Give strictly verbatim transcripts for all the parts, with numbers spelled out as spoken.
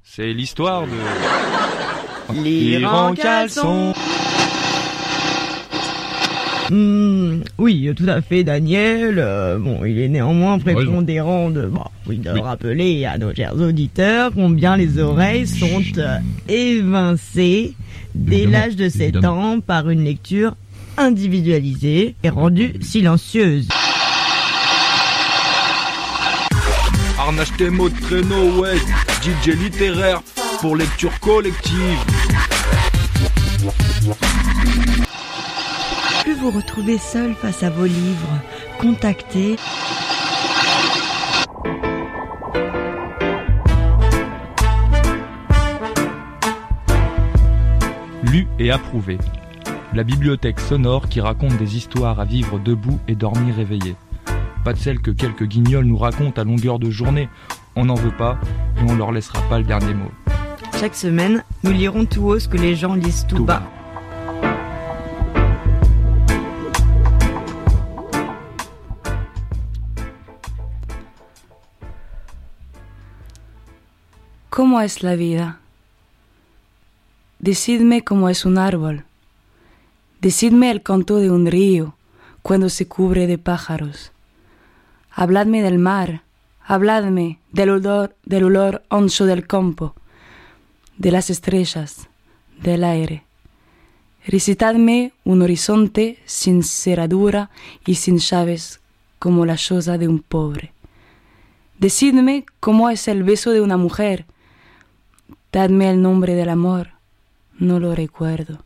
C'est l'histoire de... Lire en caleçon. Mmh, oui, tout à fait, Daniel. Euh, bon, il est néanmoins prépondérant de, bon, oui, de oui. rappeler à nos chers auditeurs combien les oreilles sont euh, évincées dès l'âge de sept ans par une lecture individualisée et rendue silencieuse. Harnage tes mots de traîneau, ouais, D J littéraire pour lecture collective. Plus vous retrouvez seul face à vos livres, contactez Lu et approuvé. La bibliothèque sonore qui raconte des histoires à vivre debout et dormir éveillé. Pas de celles que quelques guignols nous racontent à longueur de journée. On n'en veut pas et on leur laissera pas le dernier mot. Chaque semaine, nous lirons tout haut ce que les gens lisent tout, tout bas. bas. ¿Cómo es la vida? Decidme cómo es un árbol. Decidme el canto de un río cuando se cubre de pájaros. Habladme del mar, habladme del olor, del olor ancho del campo, de las estrellas, del aire. Recitadme un horizonte sin cerradura y sin llaves como la choza de un pobre. Decidme cómo es el beso de una mujer. Dadme el nombre del amor, no lo recuerdo.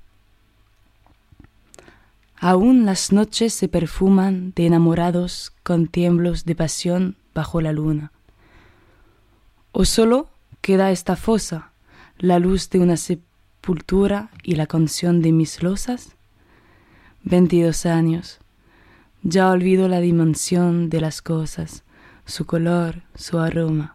Aún las noches se perfuman de enamorados con tiemblos de pasión bajo la luna. ¿O solo queda esta fosa, la luz de una sepultura y la canción de mis losas? Veintidós años. Ya olvido la dimensión de las cosas, su color, su aroma.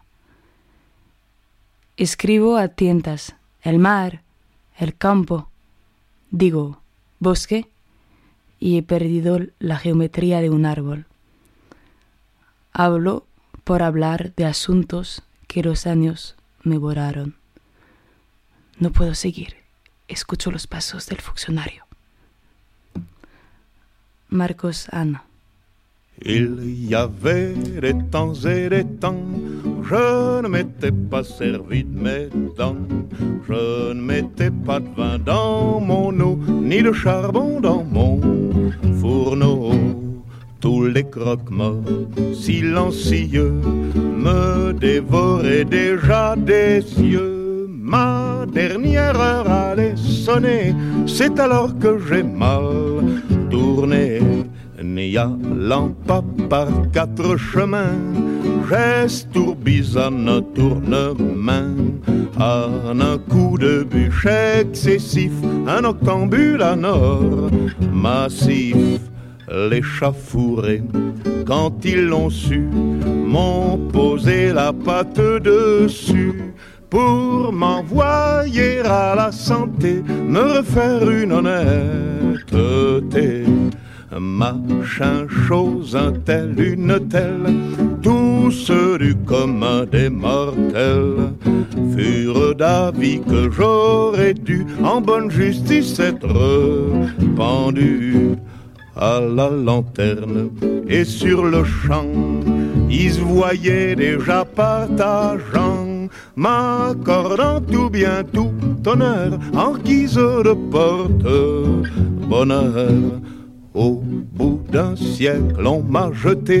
Escribo a tientas, el mar, el campo, digo, bosque, y he perdido la geometría de un árbol. Hablo por hablar de asuntos que los años me borraron. No puedo seguir, escucho los pasos del funcionario. Marcos Anna. Il y avait des temps et des temps, je ne m'étais pas servi de mes dents, je ne mettais pas de vin dans mon eau, ni de charbon dans mon fourneau. Tous les croque-morts silencieux me dévoraient déjà des yeux. Ma dernière heure allait sonner, c'est alors que j'ai mal tourné. N'y allant pas par quatre chemins, j'estourbisonne tourne-main. En un coup de bûche excessif, un octambule à nord massif. Les chats fourrés, quand ils l'ont su, m'ont posé la patte dessus pour m'envoyer à la santé, me refaire une honnêteté. Machin, chose, un tel, une telle, tous du commun des mortels furent d'avis que j'aurais dû en bonne justice être pendu à la lanterne. Et sur le champ, ils se voyaient déjà partageant, m'accordant tout bien, tout honneur en guise de porte-bonheur. Au bout d'un siècle, on m'a jeté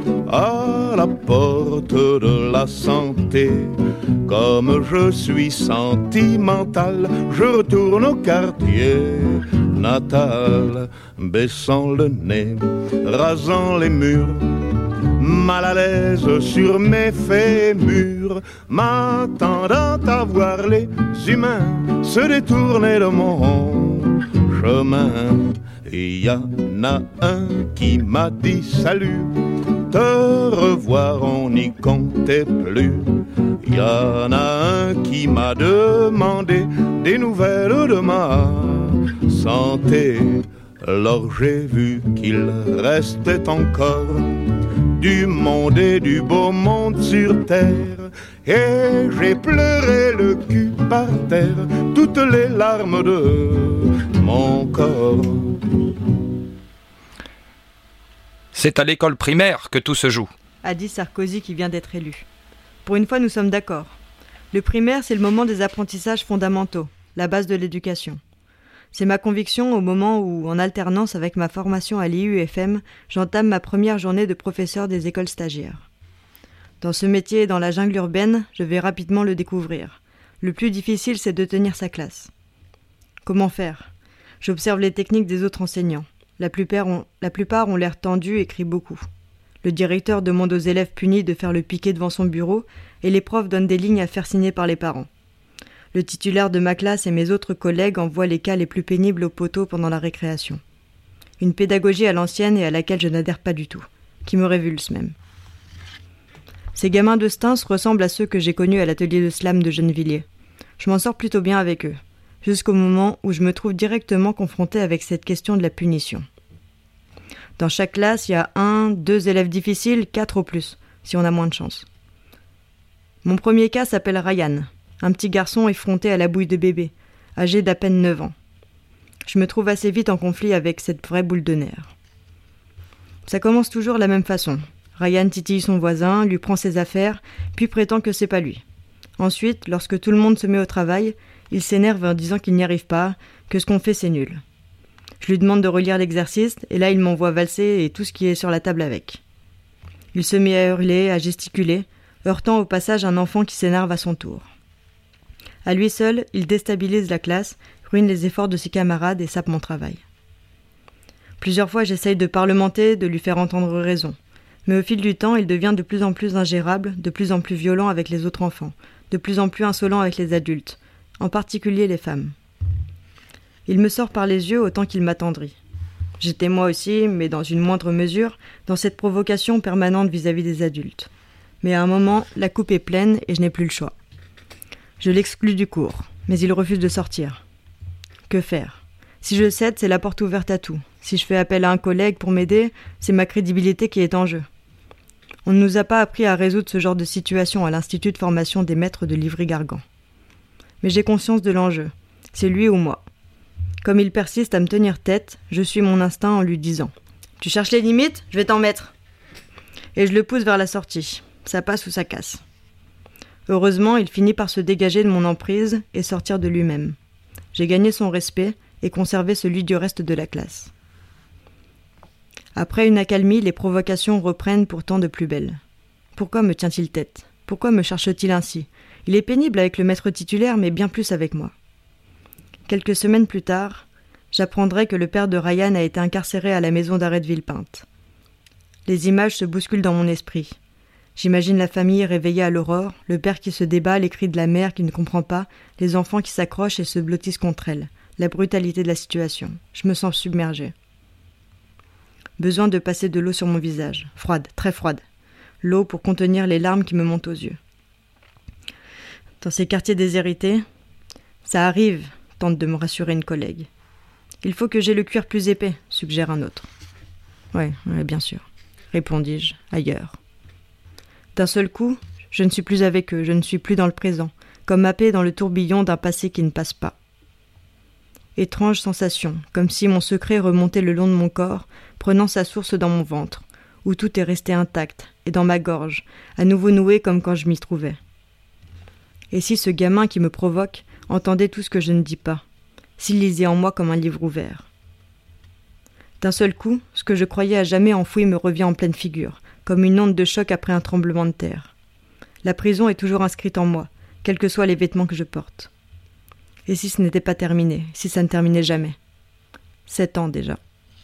à la porte de la santé. Comme je suis sentimental, je retourne au quartier natal, baissant le nez, rasant les murs, mal à l'aise sur mes fémurs, m'attendant à voir les humains se détourner de mon chemin. Il y en a un qui m'a dit salut, te revoir on n'y comptait plus. Il y en a un qui m'a demandé des nouvelles de ma santé. Alors j'ai vu qu'il restait encore du monde et du beau monde sur terre. Et j'ai pleuré le cul par terre, toutes les larmes de mon corps. C'est à l'école primaire que tout se joue, a dit Sarkozy qui vient d'être élu. Pour une fois, nous sommes d'accord. Le primaire, c'est le moment des apprentissages fondamentaux, la base de l'éducation. C'est ma conviction au moment où, en alternance avec ma formation à l'I U F M, j'entame ma première journée de professeur des écoles stagiaires. Dans ce métier et dans la jungle urbaine, je vais rapidement le découvrir. Le plus difficile, c'est de tenir sa classe. Comment faire ? J'observe les techniques des autres enseignants. La plupart ont, la plupart ont l'air tendus et crient beaucoup. Le directeur demande aux élèves punis de faire le piquet devant son bureau et les profs donnent des lignes à faire signer par les parents. Le titulaire de ma classe et mes autres collègues envoient les cas les plus pénibles au poteau pendant la récréation. Une pédagogie à l'ancienne et à laquelle je n'adhère pas du tout, qui me révulse même. Ces gamins de Stains ressemblent à ceux que j'ai connus à l'atelier de slam de Gennevilliers. Je m'en sors plutôt bien avec eux, jusqu'au moment où je me trouve directement confronté avec cette question de la punition. Dans chaque classe, il y a un, deux élèves difficiles, quatre au plus, si on a moins de chance. Mon premier cas s'appelle Ryan, un petit garçon effronté à la bouille de bébé, âgé d'à peine neuf ans. Je me trouve assez vite en conflit avec cette vraie boule de nerfs. Ça commence toujours de la même façon. Ryan titille son voisin, lui prend ses affaires, puis prétend que c'est pas lui. Ensuite, lorsque tout le monde se met au travail, il s'énerve en disant qu'il n'y arrive pas, que ce qu'on fait c'est nul. Je lui demande de relire l'exercice, et là il m'envoie valser et tout ce qui est sur la table avec. Il se met à hurler, à gesticuler, heurtant au passage un enfant qui s'énerve à son tour. À lui seul, il déstabilise la classe, ruine les efforts de ses camarades et sape mon travail. Plusieurs fois j'essaye de parlementer, de lui faire entendre raison. Mais au fil du temps, il devient de plus en plus ingérable, de plus en plus violent avec les autres enfants, de plus en plus insolent avec les adultes, en particulier les femmes. Il me sort par les yeux autant qu'il m'attendrit. J'étais moi aussi, mais dans une moindre mesure, dans cette provocation permanente vis-à-vis des adultes. Mais à un moment, la coupe est pleine et je n'ai plus le choix. Je l'exclus du cours, mais il refuse de sortir. Que faire ? Si je cède, c'est la porte ouverte à tout. Si je fais appel à un collègue pour m'aider, c'est ma crédibilité qui est en jeu. On ne nous a pas appris à résoudre ce genre de situation à l'Institut de formation des maîtres de Livry-Gargan. Mais j'ai conscience de l'enjeu. C'est lui ou moi. Comme il persiste à me tenir tête, je suis mon instinct en lui disant « Tu cherches les limites ? Je vais t'en mettre !» Et je le pousse vers la sortie. Ça passe ou ça casse. Heureusement, il finit par se dégager de mon emprise et sortir de lui-même. J'ai gagné son respect et conservé celui du reste de la classe. Après une accalmie, les provocations reprennent pourtant de plus belle. Pourquoi me tient-il tête ? Pourquoi me cherche-t-il ainsi ? Il est pénible avec le maître titulaire, mais bien plus avec moi. Quelques semaines plus tard, j'apprendrai que le père de Ryan a été incarcéré à la maison d'arrêt de Villepinte. Les images se bousculent dans mon esprit. J'imagine la famille réveillée à l'aurore, le père qui se débat, les cris de la mère qui ne comprend pas, les enfants qui s'accrochent et se blottissent contre elle, la brutalité de la situation. Je me sens submergée. Besoin de passer de l'eau sur mon visage, froide, très froide. L'eau pour contenir les larmes qui me montent aux yeux. Dans ces quartiers déshérités, ça arrive, tente de me rassurer une collègue. Il faut que j'aie le cuir plus épais, suggère un autre. Ouais, ouais, bien sûr, répondis-je, ailleurs. D'un seul coup, je ne suis plus avec eux, je ne suis plus dans le présent, comme happé dans le tourbillon d'un passé qui ne passe pas. Étrange sensation, comme si mon secret remontait le long de mon corps, prenant sa source dans mon ventre, où tout est resté intact, et dans ma gorge, à nouveau noué comme quand je m'y trouvais. Et si ce gamin qui me provoque entendait tout ce que je ne dis pas, s'il lisait en moi comme un livre ouvert. D'un seul coup, ce que je croyais à jamais enfoui me revient en pleine figure, comme une onde de choc après un tremblement de terre. La prison est toujours inscrite en moi, quels que soient les vêtements que je porte. Et si ce n'était pas terminé, si ça ne terminait jamais ? Sept ans déjà.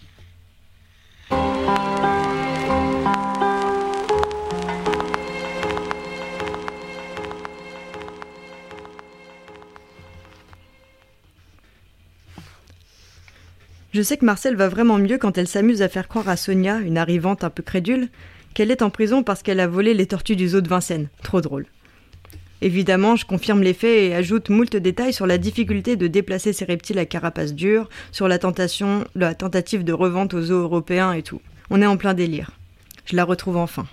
Je sais que Marcel va vraiment mieux quand elle s'amuse à faire croire à Sonia, une arrivante un peu crédule, qu'elle est en prison parce qu'elle a volé les tortues du zoo de Vincennes. Trop drôle. Évidemment, je confirme les faits et ajoute moult détails sur la difficulté de déplacer ces reptiles à carapace dure, sur la tentation, la tentative de revente aux zoos européens et tout. On est en plein délire. Je la retrouve enfin.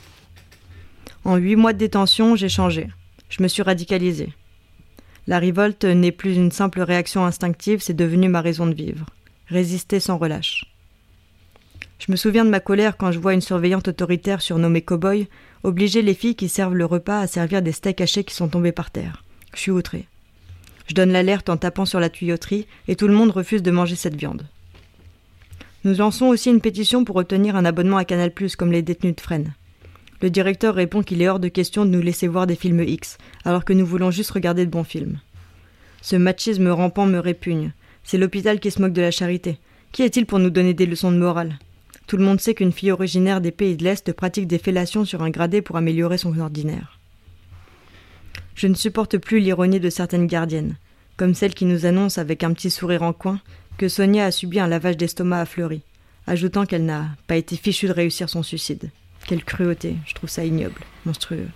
En huit mois de détention, j'ai changé. Je me suis radicalisée. La révolte n'est plus une simple réaction instinctive, c'est devenu ma raison de vivre. Résister sans relâche. Je me souviens de ma colère quand je vois une surveillante autoritaire surnommée Cowboy obliger les filles qui servent le repas à servir des steaks hachés qui sont tombés par terre. Je suis outrée. Je donne l'alerte en tapant sur la tuyauterie et tout le monde refuse de manger cette viande. Nous lançons aussi une pétition pour obtenir un abonnement à Canal plus, comme les détenus de Fresnes. Le directeur répond qu'il est hors de question de nous laisser voir des films X, alors que nous voulons juste regarder de bons films. Ce machisme rampant me répugne. C'est l'hôpital qui se moque de la charité. Qui est-il pour nous donner des leçons de morale ? Tout le monde sait qu'une fille originaire des pays de l'Est pratique des fellations sur un gradé pour améliorer son ordinaire. Je ne supporte plus l'ironie de certaines gardiennes, comme celle qui nous annonce avec un petit sourire en coin que Sonia a subi un lavage d'estomac à Fleury, ajoutant qu'elle n'a pas été fichue de réussir son suicide. Quelle cruauté, je trouve ça ignoble, monstrueux.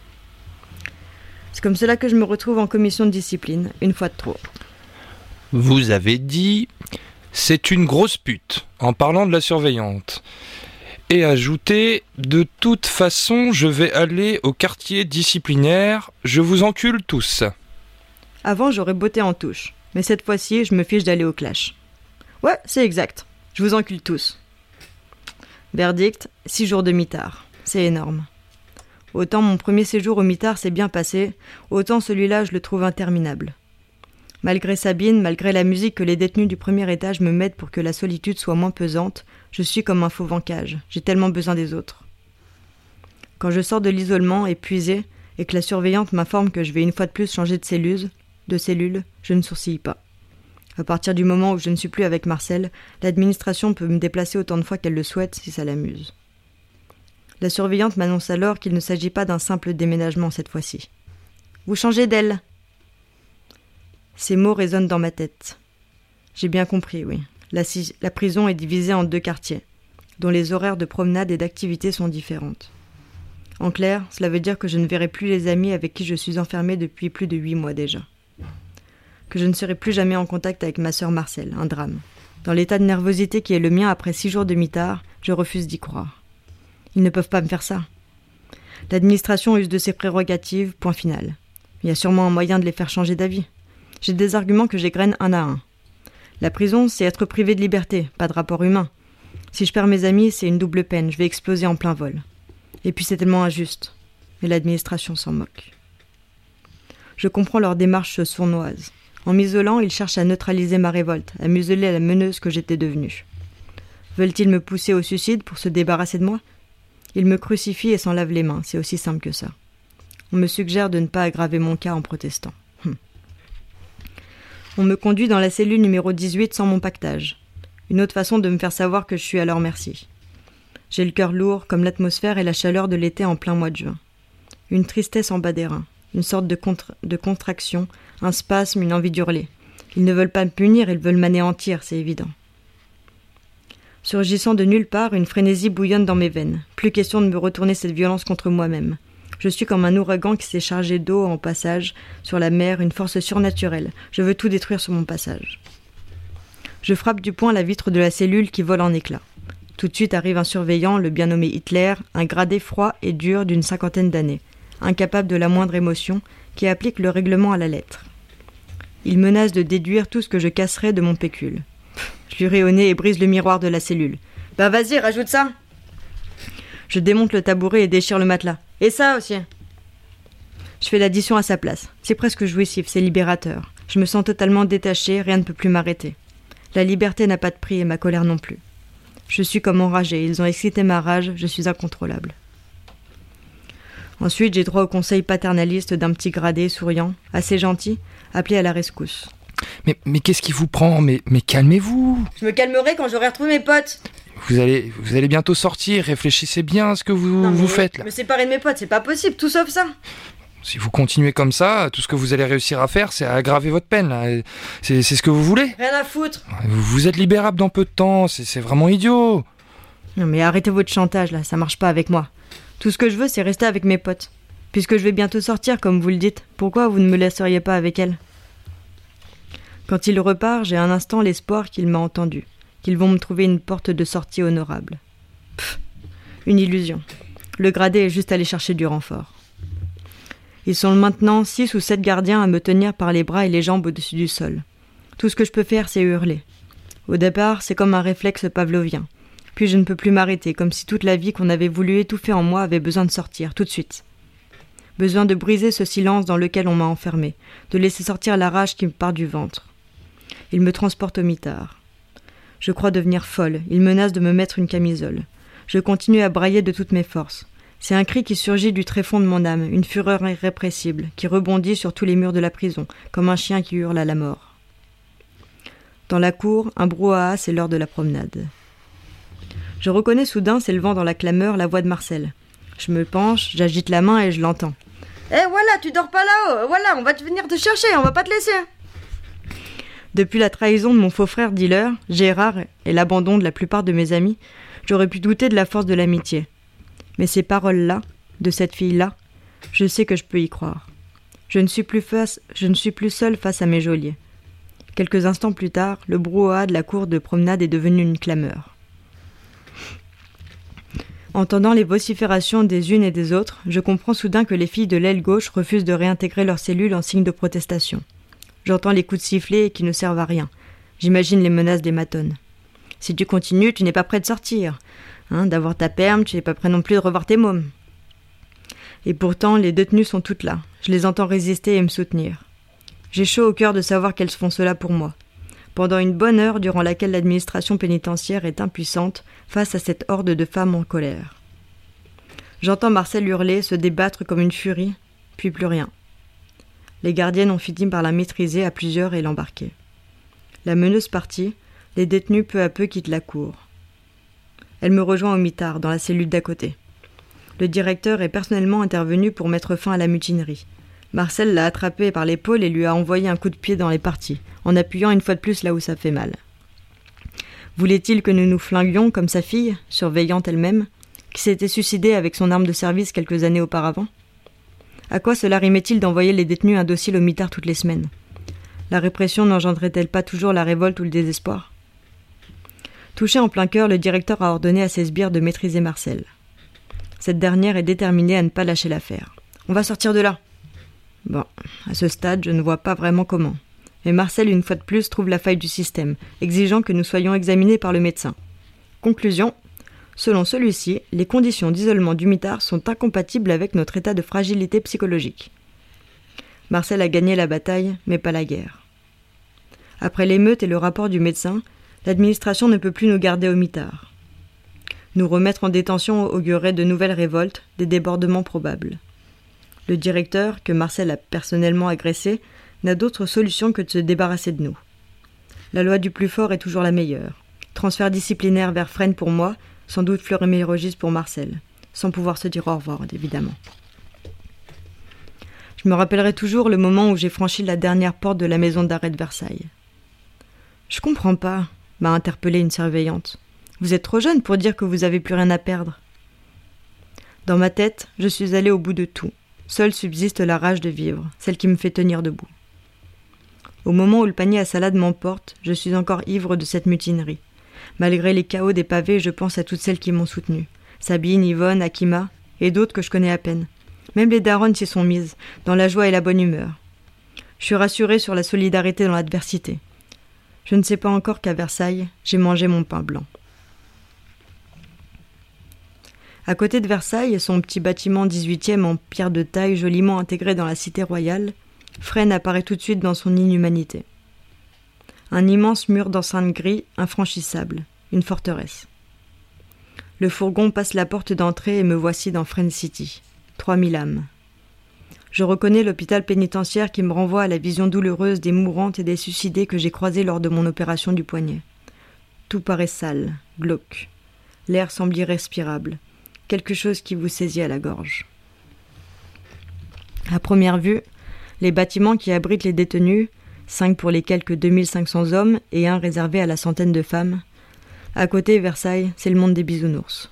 C'est comme cela que je me retrouve en commission de discipline, une fois de trop. Vous avez dit « c'est une grosse pute » en parlant de la surveillante. Et ajouté « de toute façon, je vais aller au quartier disciplinaire, je vous encule tous ». Avant, j'aurais botté en touche, mais cette fois-ci, je me fiche d'aller au clash. Ouais, c'est exact, je vous encule tous. Verdict, six jours de mitard. C'est énorme. Autant mon premier séjour au mitard s'est bien passé, autant celui-là je le trouve interminable. Malgré Sabine, malgré la musique que les détenus du premier étage me mettent pour que la solitude soit moins pesante, je suis comme un fauve en cage, j'ai tellement besoin des autres. Quand je sors de l'isolement, épuisé, et que la surveillante m'informe que je vais une fois de plus changer de cellule, de cellule, je ne sourcille pas. À partir du moment où je ne suis plus avec Marcel, l'administration peut me déplacer autant de fois qu'elle le souhaite si ça l'amuse. La surveillante m'annonce alors qu'il ne s'agit pas d'un simple déménagement cette fois-ci. « Vous changez d'aile !» Ces mots résonnent dans ma tête. J'ai bien compris, oui. La, la prison est divisée en deux quartiers, dont les horaires de promenade et d'activité sont différentes. En clair, cela veut dire que je ne verrai plus les amis avec qui je suis enfermée depuis plus de huit mois déjà. Que je ne serai plus jamais en contact avec ma sœur Marcel, un drame. Dans l'état de nervosité qui est le mien après six jours de mitard, je refuse d'y croire. Ils ne peuvent pas me faire ça. L'administration use de ses prérogatives, point final. Il y a sûrement un moyen de les faire changer d'avis. J'ai des arguments que j'égrène un à un. La prison, c'est être privé de liberté, pas de rapport humain. Si je perds mes amis, c'est une double peine, je vais exploser en plein vol. Et puis c'est tellement injuste. Mais l'administration s'en moque. Je comprends leur démarche sournoise. En m'isolant, ils cherchent à neutraliser ma révolte, à museler la meneuse que j'étais devenue. Veulent-ils me pousser au suicide pour se débarrasser de moi ? Ils me crucifient et s'en lavent les mains, c'est aussi simple que ça. On me suggère de ne pas aggraver mon cas en protestant. Hum. On me conduit dans la cellule numéro dix-huit sans mon pactage. Une autre façon de me faire savoir que je suis à leur merci. J'ai le cœur lourd, comme l'atmosphère et la chaleur de l'été en plein mois de juin. Une tristesse en bas des reins, une sorte de, contra- de contraction, un spasme, une envie d'hurler. Ils ne veulent pas me punir, ils veulent m'anéantir, c'est évident. Surgissant de nulle part, une frénésie bouillonne dans mes veines. Plus question de me retourner cette violence contre moi-même. Je suis comme un ouragan qui s'est chargé d'eau en passage sur la mer, une force surnaturelle. Je veux tout détruire sur mon passage. Je frappe du poing la vitre de la cellule qui vole en éclats. Tout de suite arrive un surveillant, le bien nommé Hitler, un gradé froid et dur d'une cinquantaine d'années, incapable de la moindre émotion, qui applique le règlement à la lettre. Il menace de déduire tout ce que je casserai de mon pécule. Je lui ris au nez et brise le miroir de la cellule. « Bah vas-y, rajoute ça !» Je démonte le tabouret et déchire le matelas. « Et ça aussi !» Je fais l'addition à sa place. C'est presque jouissif, c'est libérateur. Je me sens totalement détachée, rien ne peut plus m'arrêter. La liberté n'a pas de prix et ma colère non plus. Je suis comme enragée, ils ont excité ma rage, je suis incontrôlable. Ensuite, j'ai droit au conseil paternaliste d'un petit gradé souriant, assez gentil, appelé à la rescousse. Mais, mais qu'est-ce qui vous prend ? Mais, mais calmez-vous ! Je me calmerai quand j'aurai retrouvé mes potes. Vous allez, vous allez bientôt sortir, réfléchissez bien à ce que vous, non, mais, vous faites là. Me séparer de mes potes, c'est pas possible, tout sauf ça. Si vous continuez comme ça, tout ce que vous allez réussir à faire, c'est à aggraver votre peine là. C'est, c'est ce que vous voulez ? Rien à foutre. Vous êtes libérable dans peu de temps, c'est, c'est vraiment idiot. Non mais arrêtez votre chantage là, ça marche pas avec moi. Tout ce que je veux, c'est rester avec mes potes. Puisque je vais bientôt sortir, comme vous le dites, pourquoi vous ne me laisseriez pas avec elle ? Quand il repart, j'ai un instant l'espoir qu'il m'a entendu, qu'ils vont me trouver une porte de sortie honorable. Pff, Une illusion. Le gradé est juste allé chercher du renfort. Ils sont maintenant six ou sept gardiens à me tenir par les bras et les jambes au-dessus du sol. Tout ce que je peux faire, c'est hurler. Au départ, c'est comme un réflexe pavlovien. Puis je ne peux plus m'arrêter, comme si toute la vie qu'on avait voulu étouffer en moi avait besoin de sortir, tout de suite. Besoin de briser ce silence dans lequel on m'a enfermé, de laisser sortir la rage qui me part du ventre. Il me transporte au mitard. Je crois devenir folle, il menace de me mettre une camisole. Je continue à brailler de toutes mes forces. C'est un cri qui surgit du tréfonds de mon âme, une fureur irrépressible, qui rebondit sur tous les murs de la prison, comme un chien qui hurle à la mort. Dans la cour, un brouhaha, c'est l'heure de la promenade. Je reconnais soudain, s'élevant dans la clameur, la voix de Marcel. Je me penche, j'agite la main et je l'entends. « Eh hey, voilà, tu dors pas là-haut, voilà, on va te venir te chercher, on va pas te laisser !» Depuis la trahison de mon faux frère dealer, Gérard, et l'abandon de la plupart de mes amis, j'aurais pu douter de la force de l'amitié. Mais ces paroles-là, de cette fille-là, je sais que je peux y croire. Je ne suis plus face, je ne suis plus seule face à mes geôliers. Quelques instants plus tard, le brouhaha de la cour de promenade est devenu une clameur. Entendant les vociférations des unes et des autres, je comprends soudain que les filles de l'aile gauche refusent de réintégrer leurs cellules en signe de protestation. J'entends les coups de sifflet qui ne servent à rien. J'imagine les menaces des matonnes. Si tu continues, tu n'es pas prêt de sortir. Hein, d'avoir ta perme, tu n'es pas prêt non plus de revoir tes mômes. Et pourtant, les détenues sont toutes là. Je les entends résister et me soutenir. J'ai chaud au cœur de savoir qu'elles font cela pour moi. Pendant une bonne heure durant laquelle l'administration pénitentiaire est impuissante face à cette horde de femmes en colère. J'entends Marcel hurler, se débattre comme une furie, puis plus rien. Les gardiennes ont fini par la maîtriser à plusieurs et l'embarquer. La meneuse partie, les détenus peu à peu quittent la cour. Elle me rejoint au mitard, dans la cellule d'à côté. Le directeur est personnellement intervenu pour mettre fin à la mutinerie. Marcel l'a attrapé par l'épaule et lui a envoyé un coup de pied dans les parties, en appuyant une fois de plus là où ça fait mal. Voulait-il que nous nous flinguions comme sa fille, surveillante elle-même, qui s'était suicidée avec son arme de service quelques années auparavant ? À quoi cela rimait-il d'envoyer les détenus indociles au mitard toutes les semaines ? La répression n'engendrait-elle pas toujours la révolte ou le désespoir ? Touché en plein cœur, le directeur a ordonné à ses sbires de maîtriser Marcel. Cette dernière est déterminée à ne pas lâcher l'affaire. « On va sortir de là !» Bon, à ce stade, je ne vois pas vraiment comment. Mais Marcel, une fois de plus, trouve la faille du système, exigeant que nous soyons examinés par le médecin. Conclusion, selon celui-ci, les conditions d'isolement du mitard sont incompatibles avec notre état de fragilité psychologique. Marcel a gagné la bataille, mais pas la guerre. Après l'émeute et le rapport du médecin, l'administration ne peut plus nous garder au mitard. Nous remettre en détention augurerait de nouvelles révoltes, des débordements probables. Le directeur, que Marcel a personnellement agressé, n'a d'autre solution que de se débarrasser de nous. La loi du plus fort est toujours la meilleure. Transfert disciplinaire vers Fresnes pour moi, sans doute Fleury-Mérogis pour Marcel, sans pouvoir se dire au revoir, évidemment. Je me rappellerai toujours le moment où j'ai franchi la dernière porte de la maison d'arrêt de Versailles. « Je comprends pas », m'a interpellée une surveillante. « Vous êtes trop jeune pour dire que vous avez plus rien à perdre. » Dans ma tête, je suis allée au bout de tout. Seule subsiste la rage de vivre, celle qui me fait tenir debout. Au moment où le panier à salade m'emporte, je suis encore ivre de cette mutinerie. Malgré les chaos des pavés, je pense à toutes celles qui m'ont soutenue. Sabine, Yvonne, Akima, et d'autres que je connais à peine. Même les daronnes s'y sont mises, dans la joie et la bonne humeur. Je suis rassurée sur la solidarité dans l'adversité. Je ne sais pas encore qu'à Versailles, j'ai mangé mon pain blanc. À côté de Versailles, son petit bâtiment dix-huitième en pierre de taille joliment intégré dans la cité royale, Fresnes apparaît tout de suite dans son inhumanité. Un immense mur d'enceinte gris, infranchissable, une forteresse. Le fourgon passe la porte d'entrée et me voici dans Fresnes City. Trois mille âmes. Je reconnais l'hôpital pénitentiaire qui me renvoie à la vision douloureuse des mourantes et des suicidés que j'ai croisés lors de mon opération du poignet. Tout paraît sale, glauque. L'air semble irrespirable. Quelque chose qui vous saisit à la gorge. À première vue, les bâtiments qui abritent les détenus, cinq pour les quelques deux mille cinq cents hommes et un réservé à la centaine de femmes. À côté, Versailles, c'est le monde des bisounours.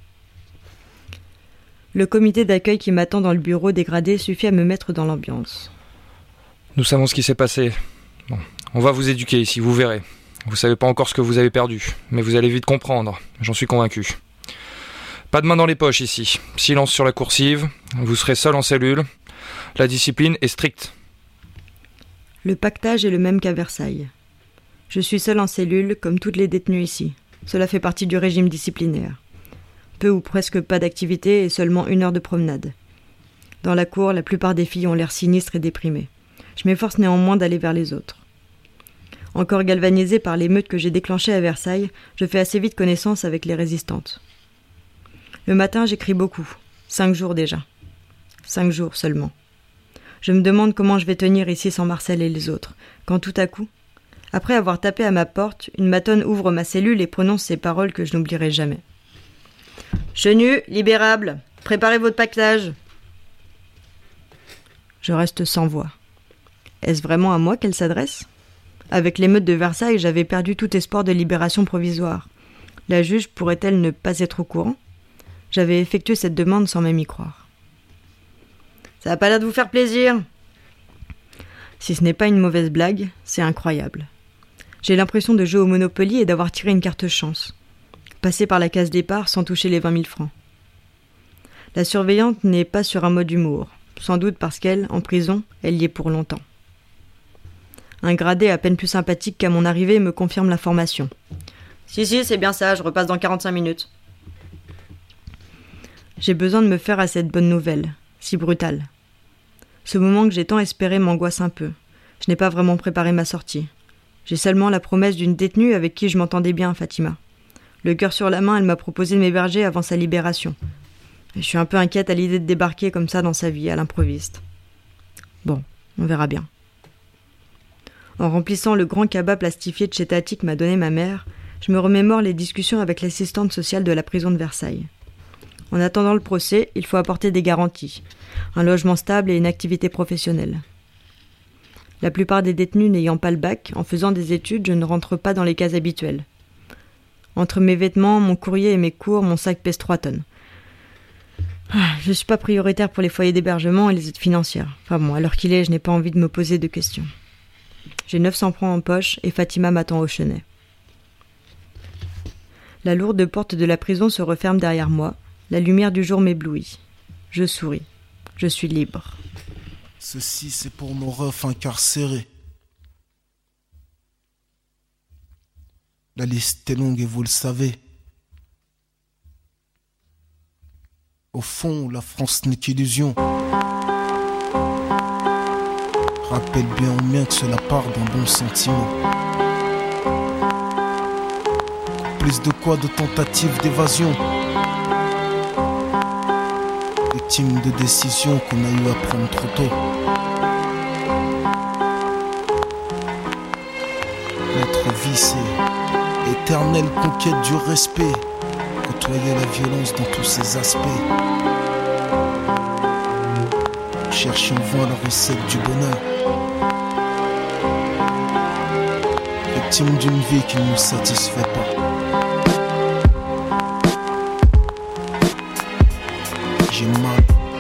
Le comité d'accueil qui m'attend dans le bureau dégradé suffit à me mettre dans l'ambiance. Nous savons ce qui s'est passé. Bon, on va vous éduquer ici, vous verrez. Vous savez pas encore ce que vous avez perdu, mais vous allez vite comprendre, j'en suis convaincu. Pas de main dans les poches ici. Silence sur la coursive. Vous serez seul en cellule. La discipline est stricte. Le pactage est le même qu'à Versailles. Je suis seul en cellule, comme toutes les détenues ici. Cela fait partie du régime disciplinaire. Peu ou presque pas d'activité et seulement une heure de promenade. Dans la cour, la plupart des filles ont l'air sinistres et déprimées. Je m'efforce néanmoins d'aller vers les autres. Encore galvanisée par l'émeute que j'ai déclenchée à Versailles, je fais assez vite connaissance avec les résistantes. Le matin, j'écris beaucoup. Cinq jours déjà. Cinq jours seulement. Je me demande comment je vais tenir ici sans Marcel et les autres, quand tout à coup, après avoir tapé à ma porte, une matonne ouvre ma cellule et prononce ces paroles que je n'oublierai jamais. « Chenu, libérable, préparez votre pactage !» Je reste sans voix. Est-ce vraiment à moi qu'elle s'adresse ? Avec l'émeute de Versailles, j'avais perdu tout espoir de libération provisoire. La juge pourrait-elle ne pas être au courant ? J'avais effectué cette demande sans même y croire. « Ça n'a pas l'air de vous faire plaisir !» Si ce n'est pas une mauvaise blague, c'est incroyable. J'ai l'impression de jouer au Monopoly et d'avoir tiré une carte chance. Passer par la case départ sans toucher les vingt mille francs. La surveillante n'est pas sur un mode humour, sans doute parce qu'elle, en prison, elle y est pour longtemps. Un gradé à peine plus sympathique qu'à mon arrivée me confirme l'information. « Si, si, c'est bien ça, je repasse dans quarante-cinq minutes. » J'ai besoin de me faire à cette bonne nouvelle, si brutale. Ce moment que j'ai tant espéré m'angoisse un peu. Je n'ai pas vraiment préparé ma sortie. J'ai seulement la promesse d'une détenue avec qui je m'entendais bien, Fatima. Le cœur sur la main, elle m'a proposé de m'héberger avant sa libération. Je suis un peu inquiète à l'idée de débarquer comme ça dans sa vie, à l'improviste. Bon, on verra bien. En remplissant le grand cabas plastifié de chez Tati que m'a donné ma mère, je me remémore les discussions avec l'assistante sociale de la prison de Versailles. En attendant le procès, il faut apporter des garanties, un logement stable et une activité professionnelle. La plupart des détenus n'ayant pas le bac, en faisant des études, je ne rentre pas dans les cases habituelles. Entre mes vêtements, mon courrier et mes cours, mon sac pèse trois tonnes. Je ne suis pas prioritaire pour les foyers d'hébergement et les aides financières. Enfin bon, à l'heure qu'il est, je n'ai pas envie de me poser de questions. J'ai neuf cents francs en poche et Fatima m'attend au chenet. La lourde porte de la prison se referme derrière moi. La lumière du jour m'éblouit. Je souris. Je suis libre. Ceci, c'est pour nos refs incarcérés. La liste est longue et vous le savez. Au fond, la France n'est qu'illusion. Rappelle bien au mien que cela part d'un bon sentiment. Plus de quoi de tentatives d'évasion. Victime de décisions qu'on a eu à prendre trop tôt. Notre vie, c'est éternelle conquête du respect. Côtoyer la violence dans tous ses aspects. Chercher en vain la recette du bonheur. Victime d'une vie qui ne nous satisfait pas. J'ai mal.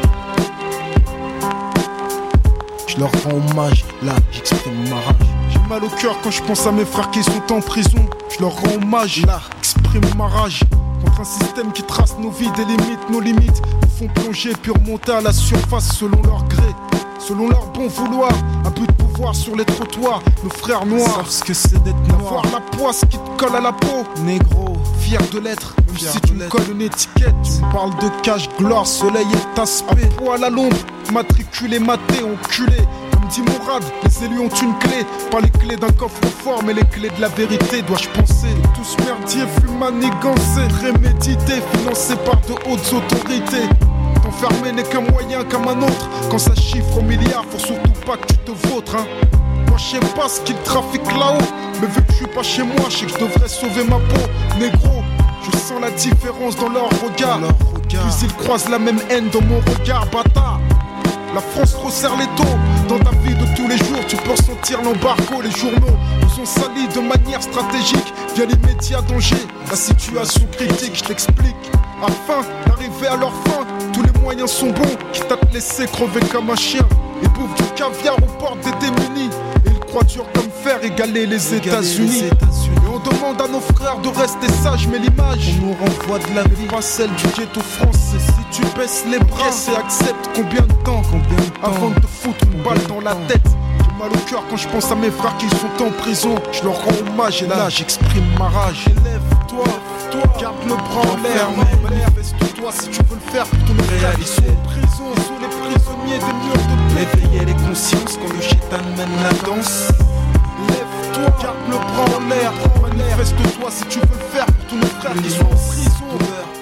Je leur rends hommage, là j'exprime ma rage. J'ai mal au cœur quand je pense à mes frères qui sont en prison. Je leur rends hommage, là j'exprime ma rage. Contre un système qui trace nos vies, des limites, nos limites nous font plonger puis remonter à la surface selon leur gré. Selon leur bon vouloir, un peu de pouvoir sur les trottoirs. Nos frères noirs savent ce que c'est d'être noir. Avoir la poisse qui te colle à la peau. Négro, fier de l'être. Même si tu me colles une étiquette. Tu me parles de cash, gloire, soleil et aspect. À poil à l'ombre, matriculé, maté, enculé. Comme dit Mourad, les élus ont une clé. Pas les clés d'un coffre-fort, mais les clés de la vérité, dois-je penser. Tout ce merdier fut manigancé, prémédité, financé par de hautes autorités. Enfermé n'est qu'un moyen comme un autre. Quand ça chiffre au milliard, faut surtout pas que tu te vautres, hein. Moi je sais pas ce qu'ils trafiquent là-haut, mais vu que je suis pas chez moi, je sais que je devrais sauver ma peau. Négro, je sens la différence dans leur regard, leur regard. Plus ils croisent la même haine dans mon regard, bâtard. La France resserre les taux. Dans ta vie de tous les jours, tu peux ressentir l'embargo. Les journaux nous ont salis de manière stratégique via l'immédiat danger. La situation critique, je t'explique. Afin d'arriver à leur fin, tous les moyens sont bons, quitte à te laisser crever comme un chien. Ils bouffent du caviar aux portes des démunis. Et ils croient dur comme fer égaler les États-Unis. On demande à nos frères de rester sages, mais l'image on nous renvoie de la vie, pas celle du ghetto français. Si tu baisses les bras et acceptes, combien de temps, combien de temps avant de te foutre une balle dans la tête? J'ai mal au cœur quand je pense à mes frères qui sont en prison. Je leur rends hommage et là j'exprime ma rage. Lève-toi, toi, garde le bras en l'air, manifeste-toi si tu veux le faire pour ton réaliser. Prison sous les prisonniers des murs de paix. Éveiller les consciences quand le chétan mène la danse. Lève-toi, garde le bras en l'air, manifeste-toi si tu veux le faire pour tous nos frères qui sont en prison.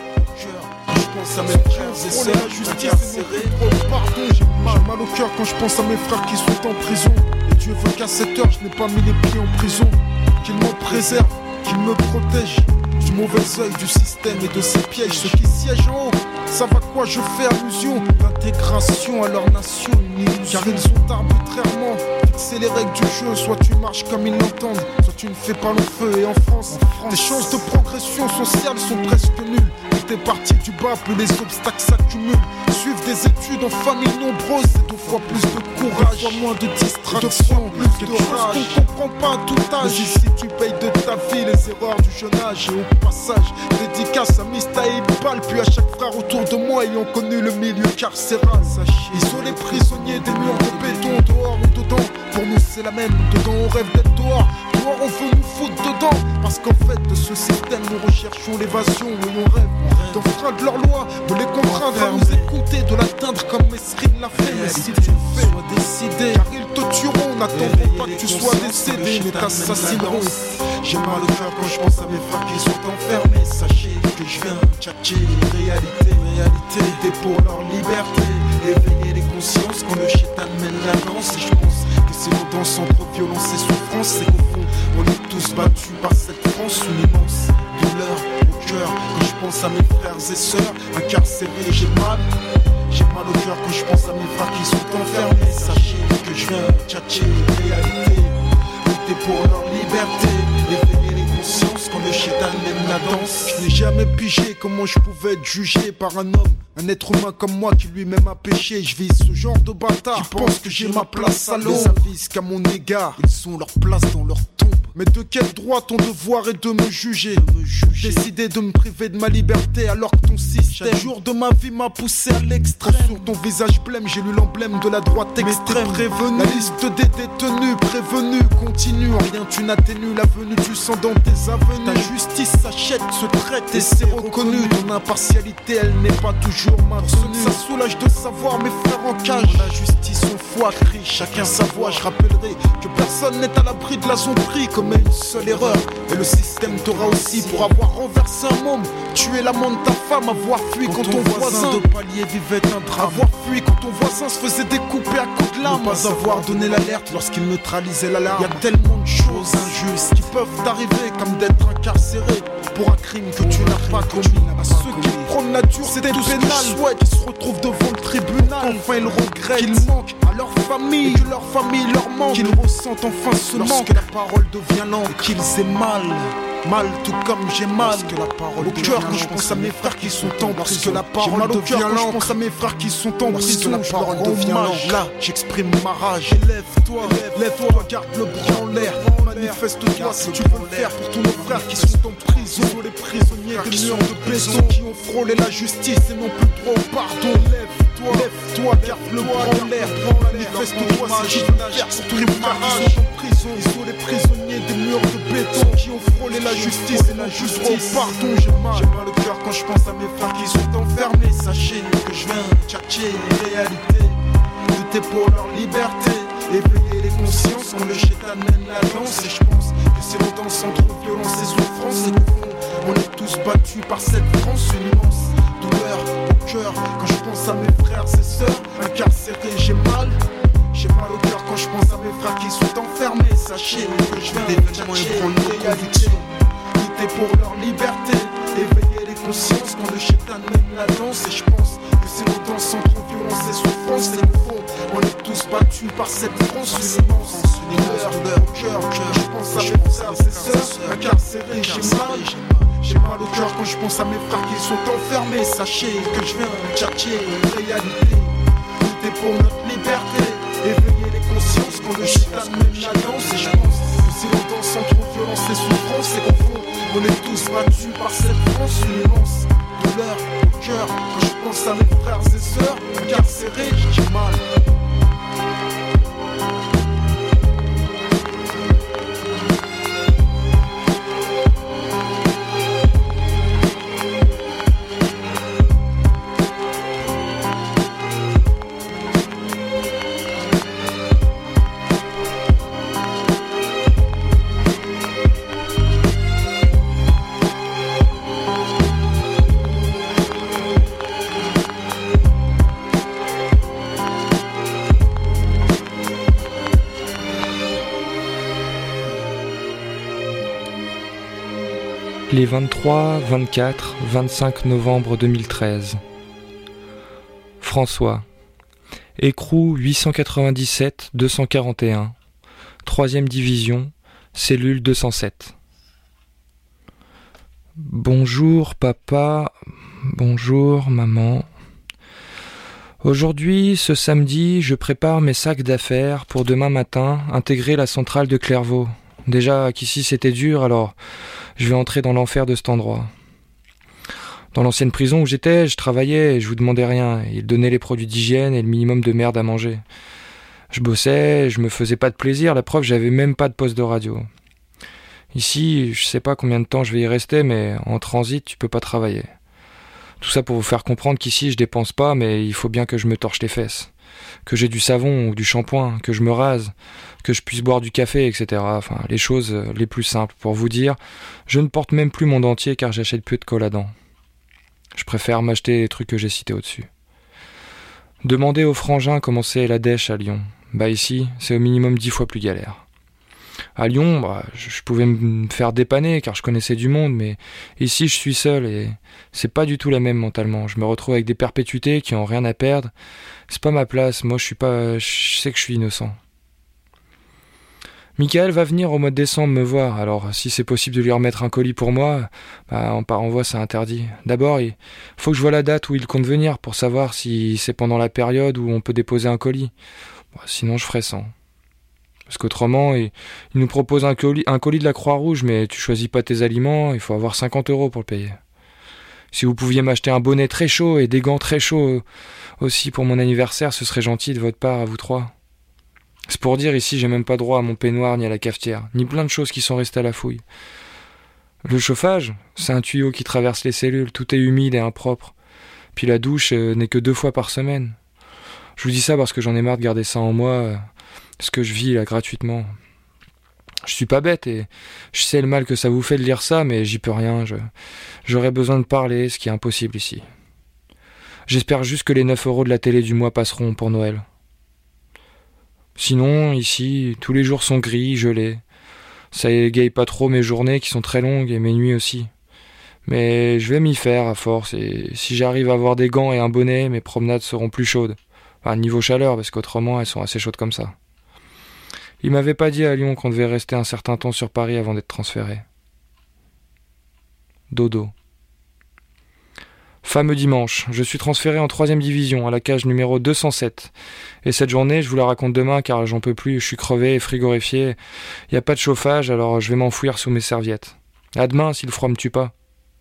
Je pense à mes frères et sœurs, la justice et mon plus gros pardon. J'ai mal, mal au cœur quand je pense à mes frères qui sont en prison. Et Dieu veut qu'à cette heure je n'ai pas mis les pieds en prison. Qu'il m'en préserve, qu'il me protège du mauvais œil du système et de ses pièges. Ceux qui siègent en haut savent à quoi je fais allusion. L'intégration à leur nation, une illusion. Car ils ont arbitrairement fixé les règles du jeu. Soit tu marches comme ils l'entendent, soit tu ne fais pas long feu. Et en France, en France, les chances de progression sociale sont presque nulles. T'es parti du bas, plus les obstacles s'accumulent. Suivre des études en famille nombreuse, c'est deux fois plus de courage, deux fois moins de distraction, plus de rage. On comprend pas à tout âge. Ici tu payes de ta vie les erreurs du jeune âge. Et au passage, dédicace à Mista et Iqbal, puis à chaque frère autour de moi ayant connu le milieu carcéral. Isolés prisonniers des murs de béton, dehors ou dedans. Pour nous c'est la même, dedans on rêve d'être dehors. Dehors on veut nous foutre dedans. Parce qu'en fait de ce système nous recherchons l'évasion. Et on rêve d'enfreindre leur loi, de les contraindre à nous écouter, de l'atteindre comme Mesrine l'a fait. Mais si tu le fais, sois décidé, car ils te tueront, n'attendront pas que tu sois décédé, mais t'assassineront. J'ai mal au cœur quand je pense à mes frères qui sont enfermés. Sachez que je viens tchatcher réalité, réalité, lutter pour leur liberté, éveiller les consciences quand le chétan mène la danse. Et je pense que si l'on danse entre violence et souffrance, c'est qu'au fond on est tous battus par cette France, une immense douleur au cœur. Quand je pense à mes frères et sœurs incarcérés, j'ai mal. J'ai mal au cœur quand je pense à mes frères qui sont enfermés. Sachez que je viens tchatcher réalité, lutter pour leur liberté, éveiller les consciences quand le chétan mène la danse. Je n'ai jamais pigé comment je pouvais être jugé par un homme, un être humain comme moi qui lui-même a péché. Je vis ce genre de bâtard qui pense que j'ai ma place à l'eau. Les avisent qu'à mon égard, ils ont leur place dans leur tombe. Mais de quel droit ton devoir est de me juger, de me juger. Décider de me priver de ma liberté alors que ton système chaque jour de ma vie m'a poussé à l'extrême. Sur ton visage blême j'ai lu l'emblème de la droite extrême. Prévenu, la liste des détenus prévenus continue. En rien tu n'atténues la venue du sang dans tes avenues. Ta justice s'achète, se traite et c'est reconnu. Ton impartialité elle n'est pas toujours maintenue. Ça soulage de savoir mes frères en cage. Pour la justice on foi crie, chacun sa voix. Je rappellerai que personne n'est à l'abri de la zombie comme une seule erreur. Et le système t'aura aussi pour avoir renversé un môme, tué l'amant de ta femme, avoir fui quand, quand ton voisin de palier vivait un drame, avoir fui quand ton voisin se faisait découper à coups de lame, ne pas avoir donné l'alerte lorsqu'il neutralisait l'alarme. Y a tellement de choses injustes qui peuvent t'arriver, comme d'être incarcéré pour un crime que tu n'as pas commis. À ceux qui prônent la dure, c'est tout pénal, souhaitent qu'ils se retrouvent devant le tribunal. Enfin ils regrettent qu'ils manquent à leur famille, et que leur famille leur manque, qu'ils ressentent enfin ce manque lorsque la parole devient lente et qu'ils aient mal. Mal tout comme j'ai mal que la parole au cœur quand je pense à mes frères qui sont en prison. La parole devient lente quand je pense à mes frères qui sont en prison. La parole devient lente. Là j'exprime ma rage. Lève-toi, lève-toi, garde le bras en l'air. Manifeste-toi si tu veux le faire pour tous nos frères qui sont en prison. Les prisonniers des murs de béton qui ont frôlé la justice et n'ont plus droit au pardon. Lève-toi, lève-toi, garde le bras en l'air. Manifeste-toi si tu veux le faire pour tous les frères qui sont en prison. Ils sont les prisonniers des murs de béton qui ont frôlé la justice et la justice. Oh, pardon, j'ai mal. J'ai mal au cœur quand je pense à mes frères qui sont enfermés. Sachez que je viens tchatcher les réalités, lutter pour leur liberté, éveiller les consciences quand le chétan mène la danse. Et je pense que c'est longtemps sans trop violence et souffrance. Et qu'au fond, on est tous battus par cette France, une immense douleur au cœur quand je pense à mes frères et sœurs incarcérés. J'ai mal. J'ai mal au cœur quand je pense à mes frères qui sont enfermés. Sachez que je viens tchatcher les réalités, lutter pour leur liberté, éveiller les consciences quand le chétan mène la danse. Et je pense que c'est longtemps sans trop violence et souffrance. Et au fond, on est tous battus par cette France, une immense douleur au cœur. Je pense à mes frères et sœurs incarcérés. J'ai mal. J'ai mal au cœur quand je pense à mes frères qui sont enfermés. Sachez que je viens tchatcher les réalités, lutter pour notre liberté, éveiller les consciences quand le chétan mène la danse. Et je pense que si l'on danse sans trop violence et souffrance, c'est abattu par cette France, une lance de l'air au cœur. Quand je pense à mes frères et sœurs incarcérés, j'ai mal. Les vingt-trois, vingt-quatre, vingt-cinq novembre deux mille treize. François. Écrou huit cent quatre-vingt-dix-sept deux cent quarante et un. troisième division, cellule deux cent sept. Bonjour papa, bonjour maman. Aujourd'hui, ce samedi, je prépare mes sacs d'affaires pour demain matin intégrer la centrale de Clairvaux. Déjà qu'ici c'était dur, alors je vais entrer dans l'enfer de cet endroit. Dans l'ancienne prison où j'étais, je travaillais et je vous demandais rien. Ils donnaient les produits d'hygiène et le minimum de merde à manger. Je bossais, je me faisais pas de plaisir, la preuve, j'avais même pas de poste de radio. Ici, je sais pas combien de temps je vais y rester, mais en transit, tu peux pas travailler. Tout ça pour vous faire comprendre qu'ici, je dépense pas, mais il faut bien que je me torche les fesses. Que j'ai du savon ou du shampoing, que je me rase, que je puisse boire du café, et cetera. Enfin, les choses les plus simples. Pour vous dire, je ne porte même plus mon dentier car j'achète plus de colle à dents. Je préfère m'acheter les trucs que j'ai cités au-dessus. Demandez aux frangins comment c'est la dèche à Lyon. Bah ici, c'est au minimum dix fois plus galère. À Lyon, bah, je pouvais me faire dépanner car je connaissais du monde, mais ici je suis seul et c'est pas du tout la même mentalement. Je me retrouve avec des perpétuités qui ont rien à perdre. C'est pas ma place, moi je suis pas, je sais que je suis innocent. Michael va venir au mois de décembre me voir, alors si c'est possible de lui remettre un colis pour moi, bah, en part envoi c'est interdit. D'abord, il faut que je vois la date où il compte venir pour savoir si c'est pendant la période où on peut déposer un colis. Bah, sinon je ferai sans. Parce qu'autrement, il, il nous propose un colis, un colis de la Croix-Rouge, mais tu choisis pas tes aliments, il faut avoir cinquante euros pour le payer. Si vous pouviez m'acheter un bonnet très chaud et des gants très chauds aussi pour mon anniversaire, ce serait gentil de votre part à vous trois. C'est pour dire, ici, j'ai même pas droit à mon peignoir ni à la cafetière, ni plein de choses qui sont restées à la fouille. Le chauffage, c'est un tuyau qui traverse les cellules, tout est humide et impropre. Puis la douche euh, n'est que deux fois par semaine. Je vous dis ça parce que j'en ai marre de garder ça en moi, euh, ce que je vis là gratuitement. Je suis pas bête et je sais le mal que ça vous fait de lire ça, mais j'y peux rien. Je, j'aurais besoin de parler, ce qui est impossible ici. J'espère juste que les neuf euros de la télé du mois passeront pour Noël. Sinon, ici, tous les jours sont gris, gelés. Ça égaye pas trop mes journées qui sont très longues et mes nuits aussi. Mais je vais m'y faire à force et si j'arrive à avoir des gants et un bonnet, mes promenades seront plus chaudes. Enfin, niveau chaleur, parce qu'autrement, elles sont assez chaudes comme ça. Il m'avait pas dit à Lyon qu'on devait rester un certain temps sur Paris avant d'être transféré. Dodo. Fameux dimanche, je suis transféré en troisième division, à la cage numéro deux cent sept. Et cette journée, je vous la raconte demain car j'en peux plus, je suis crevé et frigorifié. Y a pas de chauffage, alors je vais m'enfouir sous mes serviettes. À demain, si le froid me tue pas.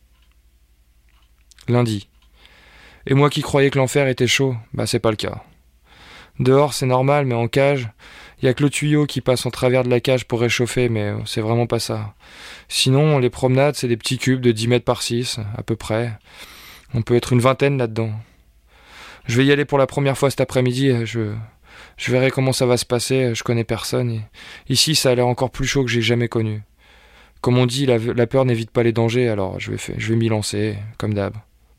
Lundi. Et moi qui croyais que l'enfer était chaud, bah c'est pas le cas. Dehors, c'est normal, mais en cage, y a que le tuyau qui passe en travers de la cage pour réchauffer, mais c'est vraiment pas ça. Sinon, les promenades, c'est des petits cubes de dix mètres par six, à peu près. On peut être une vingtaine là-dedans. Je vais y aller pour la première fois cet après-midi. Je, je verrai comment ça va se passer. Je connais personne. Et ici, ça a l'air encore plus chaud que j'ai jamais connu. Comme on dit, la, la peur n'évite pas les dangers, alors je vais, je vais m'y lancer, comme d'hab.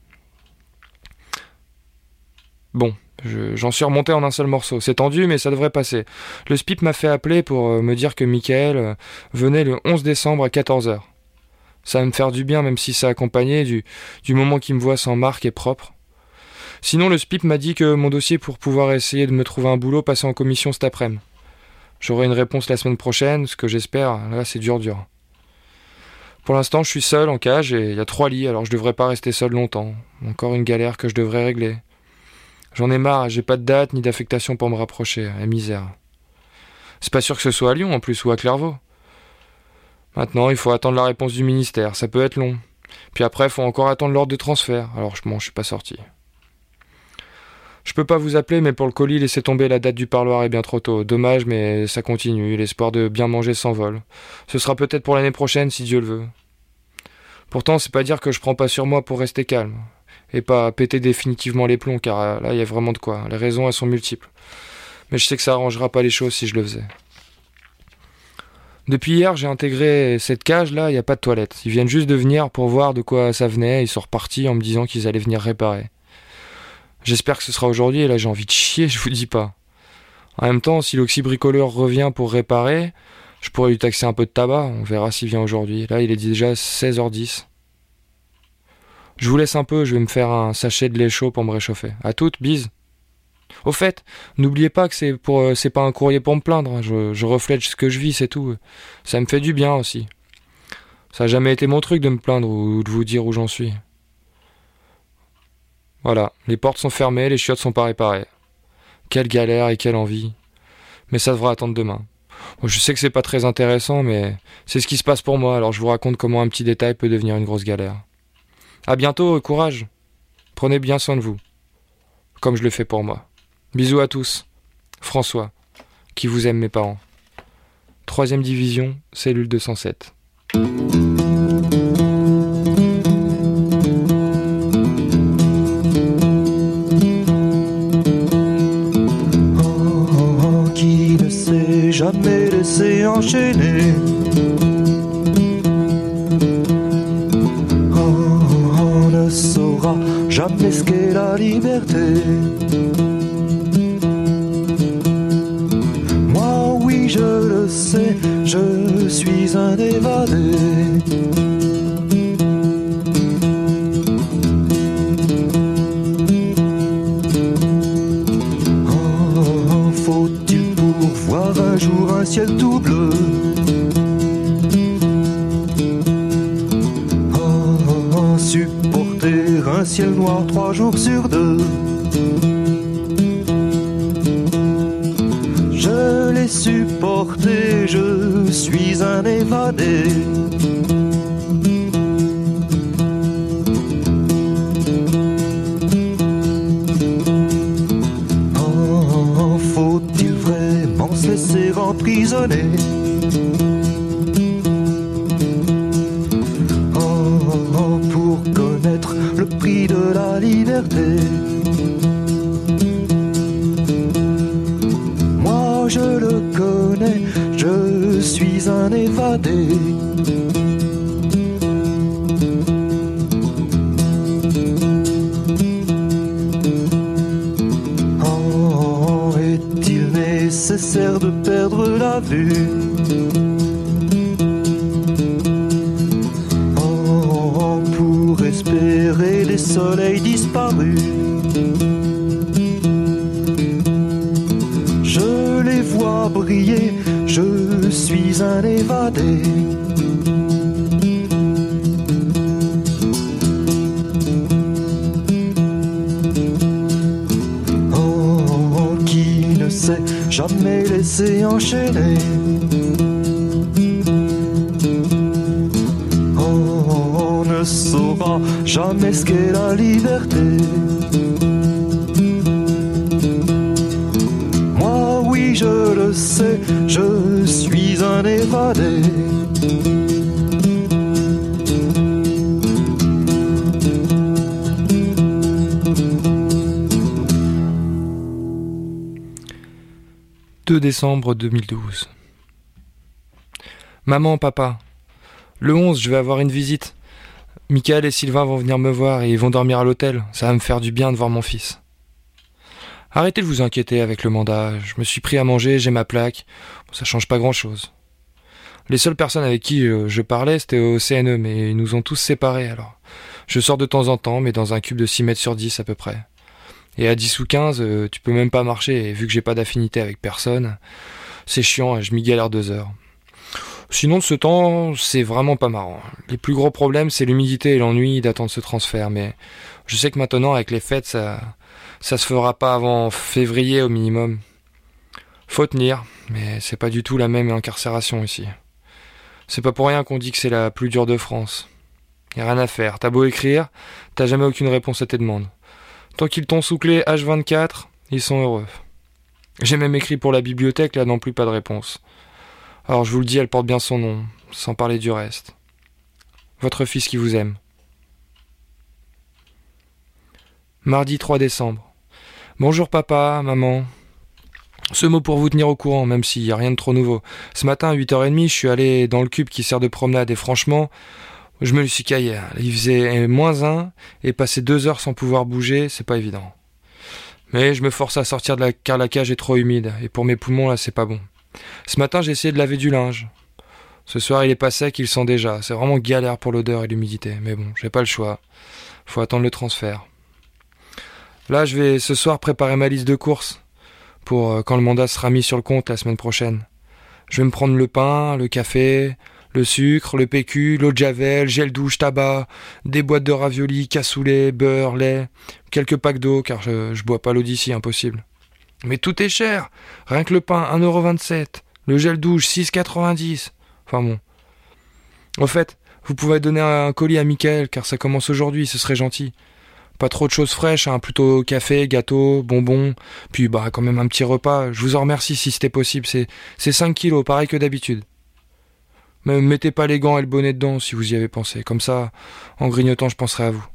Bon, je, j'en suis remonté en un seul morceau. C'est tendu, mais ça devrait passer. Le S P I P m'a fait appeler pour me dire que Michael venait le onze décembre à quatorze heures. Ça va me faire du bien, même si ça accompagnait du, du moment qu'il me voit sans marque et propre. Sinon, le S P I P m'a dit que mon dossier pour pouvoir essayer de me trouver un boulot passait en commission cet après-midi. J'aurai une réponse la semaine prochaine, ce que j'espère. Là, c'est dur, dur. Pour l'instant, je suis seul en cage et il y a trois lits, alors je devrais pas rester seul longtemps. Encore une galère que je devrais régler. J'en ai marre, j'ai pas de date ni d'affectation pour me rapprocher. La misère. C'est pas sûr que ce soit à Lyon, en plus, ou à Clairvaux. Maintenant, il faut attendre la réponse du ministère, ça peut être long. Puis après, il faut encore attendre l'ordre de transfert, alors bon, je suis pas sorti. Je peux pas vous appeler, mais pour le colis, laissez tomber, la date du parloir est bien trop tôt. Dommage, mais ça continue, l'espoir de bien manger s'envole. Ce sera peut-être pour l'année prochaine, si Dieu le veut. Pourtant, c'est pas dire que je prends pas sur moi pour rester calme. Et pas péter définitivement les plombs, car là, il y a vraiment de quoi. Les raisons, elles sont multiples. Mais je sais que ça arrangera pas les choses si je le faisais. Depuis hier, j'ai intégré cette cage-là, il n'y a pas de toilette. Ils viennent juste de venir pour voir de quoi ça venait, ils sont repartis en me disant qu'ils allaient venir réparer. J'espère que ce sera aujourd'hui, et là j'ai envie de chier, je vous dis pas. En même temps, si l'oxybricoleur revient pour réparer, je pourrais lui taxer un peu de tabac, on verra s'il vient aujourd'hui. Là, il est déjà seize heures dix. Je vous laisse un peu, je vais me faire un sachet de lait chaud pour me réchauffer. À toutes, bise. Au fait, n'oubliez pas que c'est pour euh, c'est pas un courrier pour me plaindre, je, je reflète ce que je vis, c'est tout. Ça me fait du bien aussi. Ça a jamais été mon truc de me plaindre ou de vous dire où j'en suis. Voilà, les portes sont fermées, les chiottes sont pas réparées. Quelle galère et quelle envie. Mais ça devra attendre demain. Bon, je sais que c'est pas très intéressant, mais c'est ce qui se passe pour moi, alors je vous raconte comment un petit détail peut devenir une grosse galère. À bientôt et courage. Prenez bien soin de vous. Comme je le fais pour moi. Bisous à tous. François, qui vous aime mes parents. Troisième division, cellule deux cent sept. Oh, qui ne s'est jamais laissé enchaîner. Oh, on ne saura jamais ce qu'est la liberté. Je le sais, je suis un évadé. Oh, faut-il pourvoir un jour un ciel tout bleu? Oh, supporter un ciel noir trois jours sur deux. Supporter, je suis un évadé. Oh, faut-il vraiment se laisser emprisonner? Oh, pour connaître le prix de la liberté. Je le connais, je suis un évadé. Oh, est-il nécessaire de perdre la vue? Oh, pour espérer les soleils disparus. Vois briller, je suis un évadé. Oh, qui ne s'est jamais laissé enchaîner. Oh, on ne saura jamais ce qu'est la liberté. Je le sais, je suis un évadé. deux décembre deux mille douze. Maman, papa, le onze, je vais avoir une visite. Michael et Sylvain vont venir me voir et ils vont dormir à l'hôtel. Ça va me faire du bien de voir mon fils. Arrêtez de vous inquiéter avec le mandat, je me suis pris à manger, j'ai ma plaque, bon, ça change pas grand-chose. Les seules personnes avec qui je, je parlais, c'était au C N E, mais ils nous ont tous séparés, alors. Je sors de temps en temps, mais dans un cube de six mètres sur dix à peu près. Et à dix ou quinze, euh, tu peux même pas marcher, et vu que j'ai pas d'affinité avec personne, c'est chiant, je m'y galère deux heures. Sinon, de ce temps, c'est vraiment pas marrant. Les plus gros problèmes, c'est l'humidité et l'ennui d'attendre ce transfert, mais je sais que maintenant, avec les fêtes, ça... Ça se fera pas avant février au minimum. Faut tenir, mais c'est pas du tout la même incarcération ici. C'est pas pour rien qu'on dit que c'est la plus dure de France. Y a rien à faire. T'as beau écrire, t'as jamais aucune réponse à tes demandes. Tant qu'ils t'ont sous clé H vingt-quatre, ils sont heureux. J'ai même écrit pour la bibliothèque, là non plus pas de réponse. Alors je vous le dis, elle porte bien son nom, sans parler du reste. Votre fils qui vous aime. Mardi trois décembre. Bonjour papa, maman. Ce mot pour vous tenir au courant, même s'il n'y a rien de trop nouveau. Ce matin à huit heures trente, je suis allé dans le cube qui sert de promenade et franchement, je me le suis caillé. Il faisait moins un et passer deux heures sans pouvoir bouger, c'est pas évident. Mais je me force à sortir de la car la cage est trop humide et pour mes poumons là c'est pas bon. Ce matin j'ai essayé de laver du linge. Ce soir il est pas sec, il sent déjà. C'est vraiment galère pour l'odeur et l'humidité. Mais bon, j'ai pas le choix. Faut attendre le transfert. Là je vais ce soir préparer ma liste de courses pour euh, quand le mandat sera mis sur le compte la semaine prochaine. Je vais me prendre le pain, le café, le sucre, le P Q, l'eau de javel, gel douche, tabac, des boîtes de raviolis, cassoulet, beurre, lait, quelques packs d'eau car je, je bois pas l'eau d'ici, impossible. Mais tout est cher. Rien que le pain, un euro vingt-sept. Le gel douche, six euros quatre-vingt-dix. Enfin bon. Au fait, vous pouvez donner un colis à Mickaël car ça commence aujourd'hui, ce serait gentil. Pas trop de choses fraîches, hein, plutôt café, gâteau, bonbons, puis bah quand même un petit repas. Je vous en remercie si c'était possible, c'est, c'est cinq kilos, pareil que d'habitude. Mais mettez pas les gants et le bonnet dedans si vous y avez pensé, comme ça, en grignotant je penserai à vous.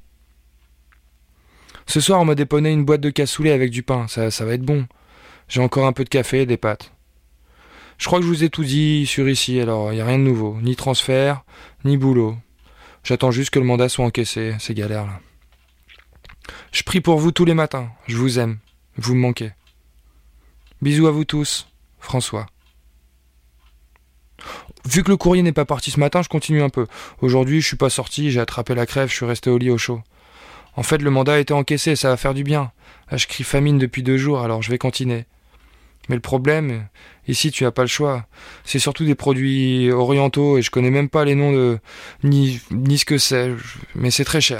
Ce soir on m'a dépanné une boîte de cassoulet avec du pain, ça, ça va être bon. J'ai encore un peu de café et des pâtes. Je crois que je vous ai tout dit sur ici, alors y a rien de nouveau, ni transfert, ni boulot. J'attends juste que le mandat soit encaissé, c'est galère là. Je prie pour vous tous les matins. Je vous aime. Vous me manquez. Bisous à vous tous. François. Vu que le courrier n'est pas parti ce matin, je continue un peu. Aujourd'hui, je suis pas sorti, j'ai attrapé la crève, je suis resté au lit au chaud. En fait, le mandat a été encaissé, ça va faire du bien. Là, je crie famine depuis deux jours, alors je vais cantiner. Mais le problème, ici, tu n'as pas le choix. C'est surtout des produits orientaux et je connais même pas les noms de... ni, ni ce que c'est. Mais c'est très cher.